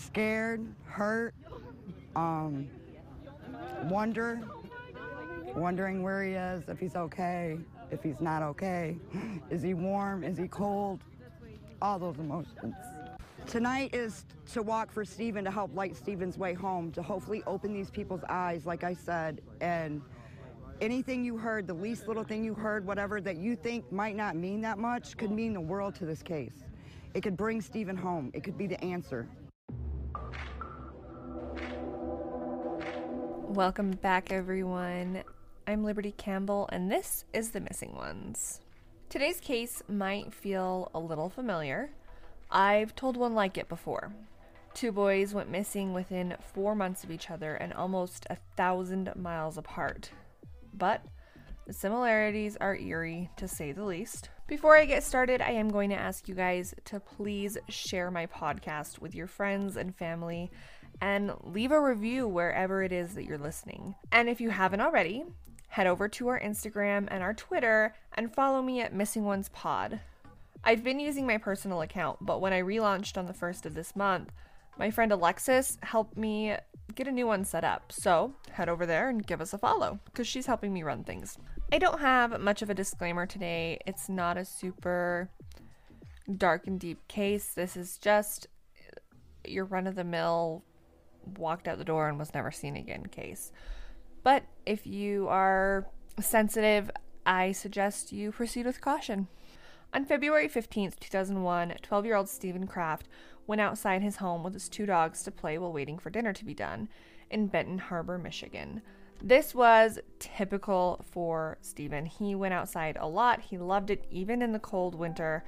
scared, hurt, wondering where he is, if he's okay, if he's not okay. Is he warm? Is he cold? All those emotions. Tonight is to walk for Stephen, to help light Stephen's way home, to hopefully open these people's eyes, like I said, and anything you heard, the least little thing you heard, whatever that you think might not mean that much, could mean the world to this case. It could bring Stephen home. It could be the answer. Welcome back, everyone. I'm Liberty Campbell, and this is The Missing Ones. Today's case might feel a little familiar. I've told one like it before. 2 boys went missing within 4 months of each other and almost 1,000 miles apart. But the similarities are eerie, to say the least. Before I get started, I am going to ask you guys to please share my podcast with your friends and family and leave a review wherever it is that you're listening. And if you haven't already, head over to our Instagram and our Twitter and follow me at Missing Ones Pod. I've been using my personal account, but when I relaunched on the 1st of this month, my friend Alexis helped me get a new one set up. So head over there and give us a follow, because she's helping me run things. I don't have much of a disclaimer today. It's not a super dark and deep case. This is just your run-of-the-mill, walked out the door and was never seen again case. But if you are sensitive, I suggest you proceed with caution. On February 15th, 2001, 12-year-old Stephen Kraft went outside his home with his 2 dogs to play while waiting for dinner to be done in Benton Harbor, Michigan. This was typical for Stephen. He went outside a lot. He loved it, even in the cold winter,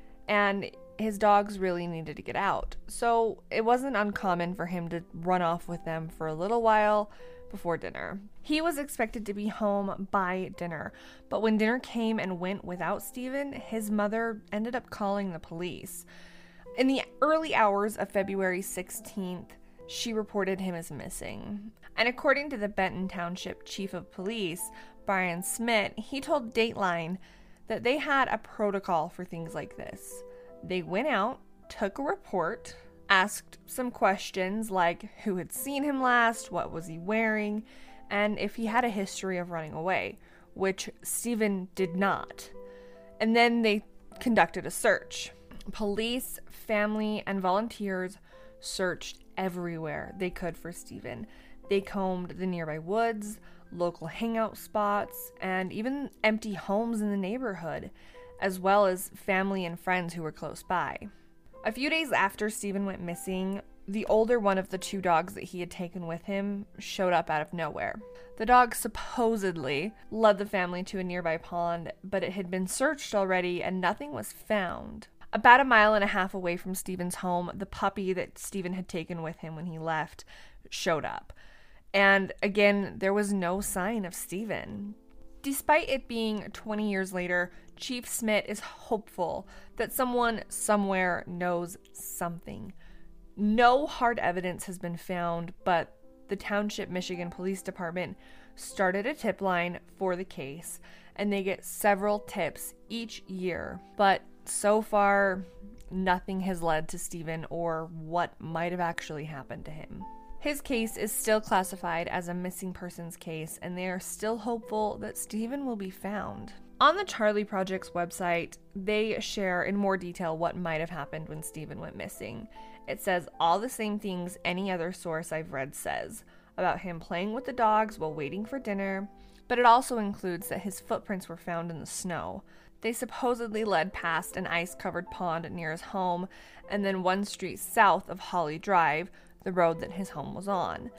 and his dogs really needed to get out. So it wasn't uncommon for him to run off with them for a little while before dinner. He was expected to be home by dinner, but when dinner came and went without Stephen, his mother ended up calling the police. In the early hours of February 16th, she reported him as missing. And according to the Benton Township Chief of Police, Brian Smith, he told Dateline that they had a protocol for things like this. They went out, took a report, asked some questions like who had seen him last, what was he wearing, and if he had a history of running away, which Stephen did not. And then they conducted a search. Police, family, and volunteers searched everywhere they could for Stephen. They combed the nearby woods, local hangout spots, and even empty homes in the neighborhood, as well as family and friends who were close by. A few days after Stephen went missing, the older one of the 2 dogs that he had taken with him showed up out of nowhere. The dog supposedly led the family to a nearby pond, but it had been searched already and nothing was found. About 1.5 miles away from Stephen's home, the puppy that Stephen had taken with him when he left showed up. And again, there was no sign of Stephen. Despite it being 20 years later, Chief Smith is hopeful that someone somewhere knows something. No hard evidence has been found, but the Township, Michigan Police Department started a tip line for the case, and they get several tips each year. But so far, nothing has led to Stephen or what might have actually happened to him. His case is still classified as a missing persons case, and they are still hopeful that Stephen will be found. On the Charlie Project's website, they share in more detail what might have happened when Stephen went missing. It says all the same things any other source I've read says about him playing with the dogs while waiting for dinner, but it also includes that his footprints were found in the snow. They supposedly led past an ice-covered pond near his home, and then 1 street south of Holly Drive, the road that his home was on.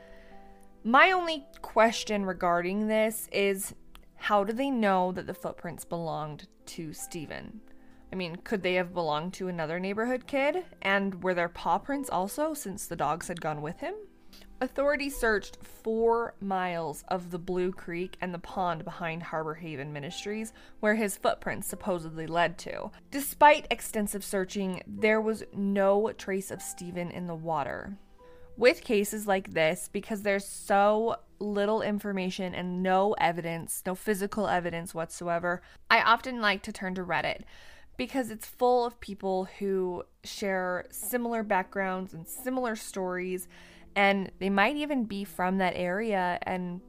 My only question regarding this is, how do they know that the footprints belonged to Stephen? I mean, could they have belonged to another neighborhood kid? And were there paw prints also, since the dogs had gone with him? Authorities searched 4 miles of the Blue Creek and the pond behind Harbor Haven Ministries, where his footprints supposedly led to. Despite extensive searching, there was no trace of Stephen in the water. With cases like this, because there's so little information and no evidence, no physical evidence whatsoever, I often like to turn to Reddit, because it's full of people who share similar backgrounds and similar stories, and they might even be from that area and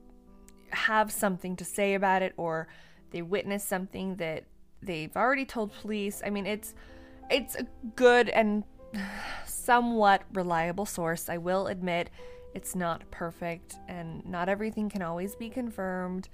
have something to say about it, or they witnessed something that they've already told police. I mean, it's a good and somewhat reliable source. I will admit it's not perfect and not everything can always be confirmed,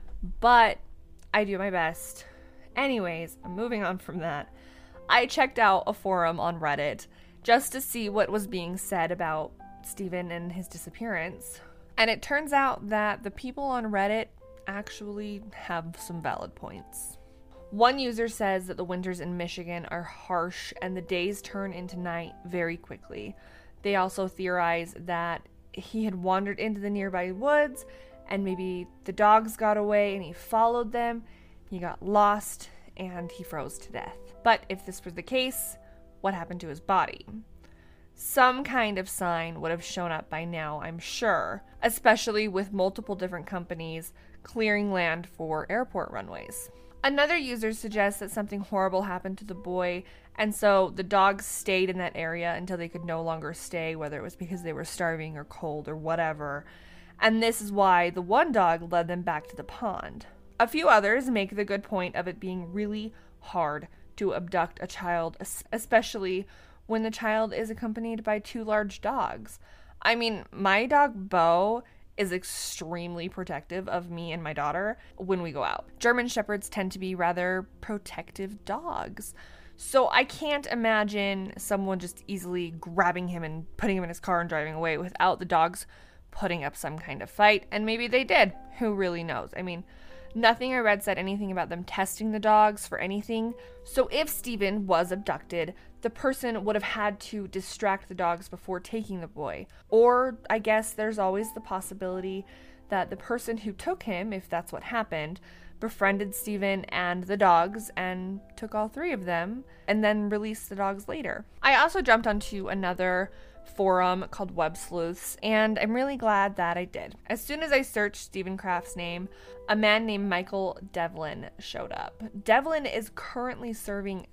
but I do my best. Anyways, moving on from that, I checked out a forum on Reddit just to see what was being said about Steven and his disappearance. And it turns out that the people on Reddit actually have some valid points. One user says that the winters in Michigan are harsh and the days turn into night very quickly. They also theorize that he had wandered into the nearby woods and maybe the dogs got away and he followed them. He got lost and he froze to death. But if this was the case, what happened to his body? Some kind of sign would have shown up by now, I'm sure, especially with multiple different companies clearing land for airport runways. Another user suggests that something horrible happened to the boy, and so the dogs stayed in that area until they could no longer stay, whether it was because they were starving or cold or whatever. And this is why the one dog led them back to the pond. A few others make the good point of it being really hard to abduct a child, especially when the child is accompanied by two large dogs. I mean, my dog Bo is extremely protective of me and my daughter when we go out. German Shepherds tend to be rather protective dogs. So I can't imagine someone just easily grabbing him and putting him in his car and driving away without the dogs putting up some kind of fight. And maybe they did. Who really knows? I mean, nothing I read said anything about them testing the dogs for anything. So if Steven was abducted, the person would have had to distract the dogs before taking the boy. Or I guess there's always the possibility that the person who took him, if that's what happened, befriended Steven and the dogs and took all three of them and then released the dogs later. I also jumped onto another forum called Web Sleuths, and I'm really glad that I did. As soon as I searched Steven Kraft's name, a man named Michael Devlin showed up. Devlin is currently serving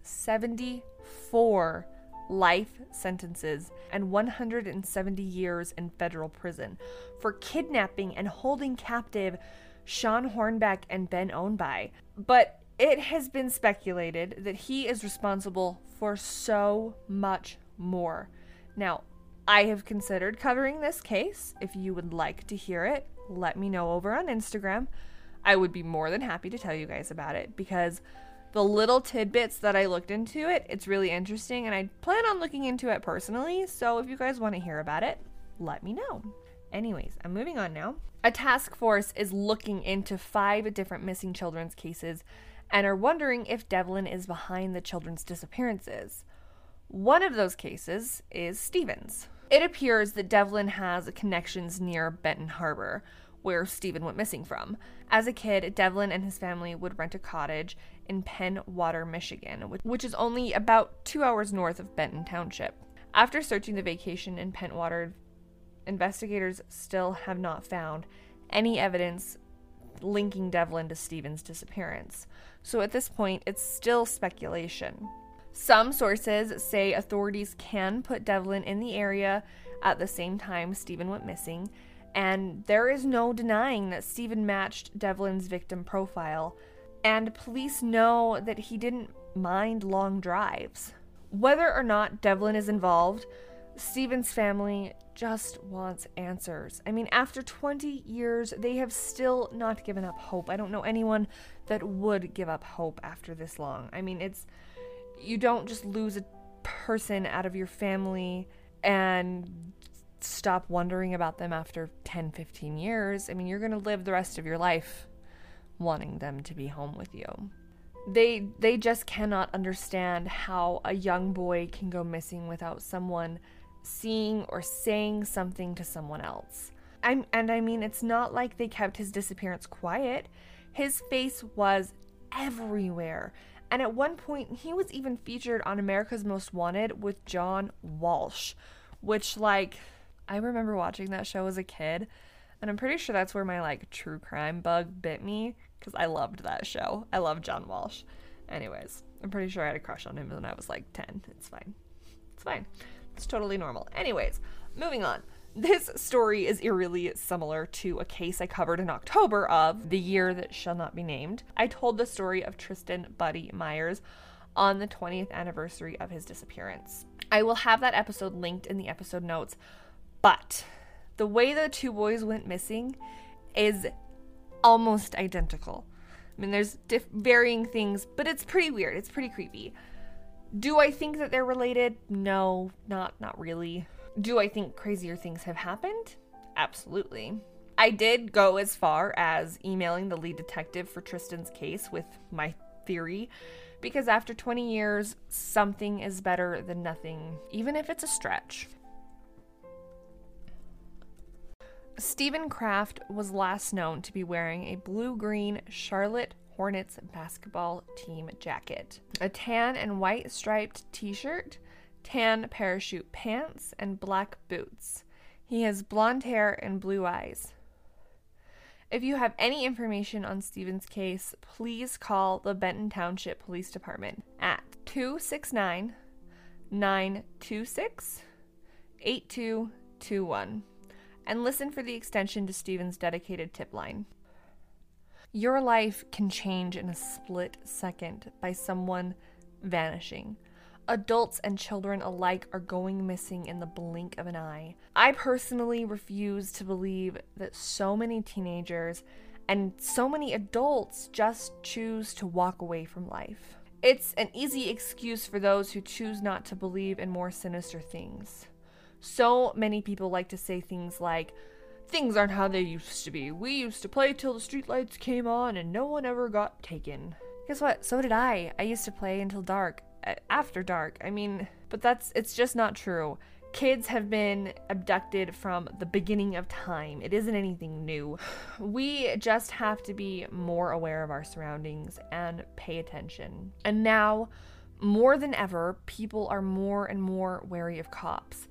74 life sentences and 170 years in federal prison for kidnapping and holding captive Sean Hornbeck and Ben Ownby. But it has been speculated that he is responsible for so much more. Now, I have considered covering this case. If you would like to hear it, let me know over on Instagram. I would be more than happy to tell you guys about it because the little tidbits that I looked into it, it's really interesting and I plan on looking into it personally. So if you guys want to hear about it, let me know. Anyways, I'm moving on now. A task force is looking into 5 different missing children's cases and are wondering if Devlin is behind the children's disappearances. One of those cases is Steven's. It appears that Devlin has connections near Benton Harbor, where Steven went missing from. As a kid, Devlin and his family would rent a cottage in Penn Water, Michigan, which is only about 2 hours north of Benton Township. After searching the vacation in Penn Water, investigators still have not found any evidence linking Devlin to Steven's disappearance. So at this point, it's still speculation. Some sources say authorities can put Devlin in the area at the same time Steven went missing, and there is no denying that Steven matched Devlin's victim profile, and police know that he didn't mind long drives. Whether or not Devlin is involved, Steven's family just wants answers. I mean, after 20 years, they have still not given up hope. I don't know anyone that would give up hope after this long. I mean, you don't just lose a person out of your family and stop wondering about them after 10, 15 years. I mean, you're going to live the rest of your life wanting them to be home with you. They just cannot understand how a young boy can go missing without someone seeing or saying something to someone else. I mean, it's not like they kept his disappearance quiet. His face was everywhere. And at one point, he was even featured on America's Most Wanted with John Walsh, which, I remember watching that show as a kid, and I'm pretty sure that's where my, true crime bug bit me, because I loved that show. I love John Walsh. Anyways, I'm pretty sure I had a crush on him when I was like 10. It's fine. It's fine. It's totally normal. Anyways, moving on. This story is eerily similar to a case I covered in October of the year that shall not be named. I told the story of Tristan Buddy Myers on the 20th anniversary of his disappearance. I will have that episode linked in the episode notes, but the way the two boys went missing is almost identical. I mean, there's varying things, but it's pretty weird. It's pretty creepy. Do I think that they're related? No, not really. Do I think crazier things have happened? Absolutely. I did go as far as emailing the lead detective for Tristan's case with my theory, because after 20 years, something is better than nothing, even if it's a stretch. Stephen Kraft was last known to be wearing a blue-green Charlotte Hornets basketball team jacket, a tan and white striped t-shirt, tan parachute pants, and black boots. He has blonde hair and blue eyes. If you have any information on Stephen's case, please call the Benton Township Police Department at 269-926-8221 and listen for the extension to Stephen's dedicated tip line. Your life can change in a split second by someone vanishing. Adults and children alike are going missing in the blink of an eye. I personally refuse to believe that so many teenagers and so many adults just choose to walk away from life. It's an easy excuse for those who choose not to believe in more sinister things. So many people like to say things like, "Things aren't how they used to be. We used to play till the streetlights came on and no one ever got taken." Guess what? So did I. I used to play until dark. After dark. I mean, but it's just not true. Kids have been abducted from the beginning of time. It isn't anything new. We just have to be more aware of our surroundings and pay attention. And now, more than ever, people are more and more wary of cops.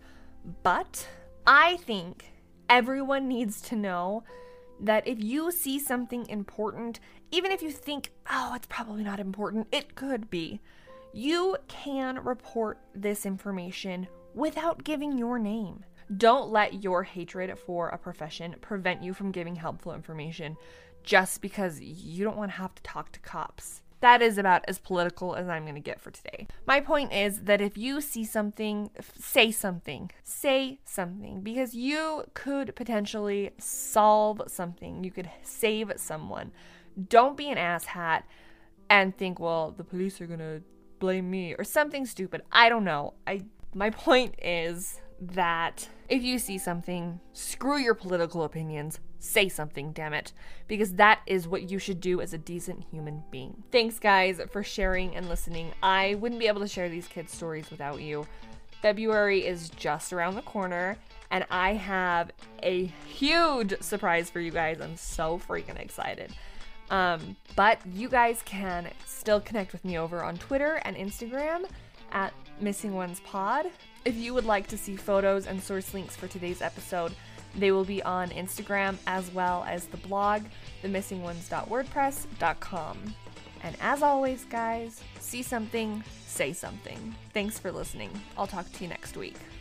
But I think everyone needs to know that if you see something important, even if you think, oh, it's probably not important, it could be. You can report this information without giving your name. Don't let your hatred for a profession prevent you from giving helpful information just because you don't want to have to talk to cops. That is about as political as I'm going to get for today. My point is that if you see something, say something. Say something, because you could potentially solve something. You could save someone. Don't be an asshat and think, well, the police are going to blame me or something stupid. I don't know. My point is that if you see something, screw your political opinions. Say something, damn it. Because that is what you should do as a decent human being. Thanks, guys, for sharing and listening. I wouldn't be able to share these kids' stories without you. February is just around the corner, and I have a huge surprise for you guys. I'm so freaking excited. But you guys can still connect with me over on Twitter and Instagram at Missing Ones Pod. If you would like to see photos and source links for today's episode, they will be on Instagram as well as the blog, themissingones.wordpress.com. And as always, guys, see something, say something. Thanks for listening. I'll talk to you next week.